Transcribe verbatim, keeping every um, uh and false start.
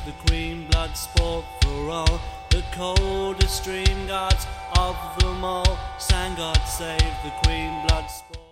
the Queen, blood sport for all. The coldest stream guards of them all sang God save the Queen, blood sport.